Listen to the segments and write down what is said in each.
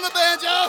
the banjo.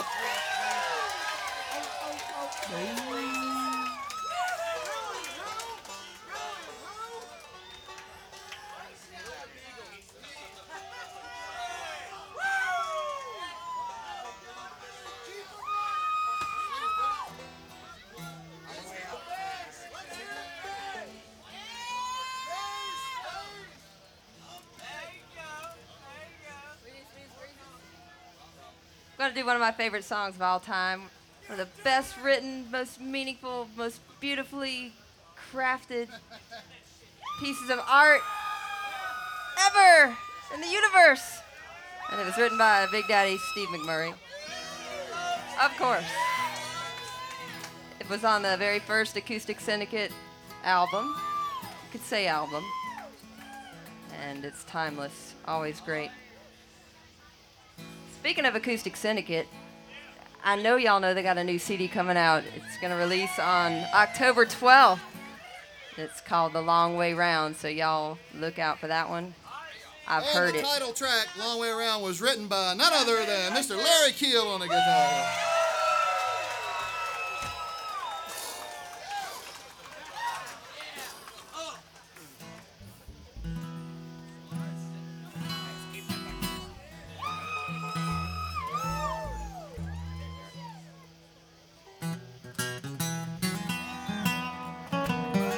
I'm going to do one of my favorite songs of all time. One of the best written, most meaningful, most beautifully crafted pieces of art ever in the universe. And it was written by Big Daddy Steve McMurray. Of course. It was on the very first Acoustic Syndicate album. You could say album. And it's timeless, always great. Speaking of Acoustic Syndicate, I know y'all know they got a new CD coming out. It's going to release on October 12th. It's called The Long Way Round, so y'all look out for that one. I've heard the it. title track, Long Way Around, was written by none other than Mr. Larry Keel on the guitar.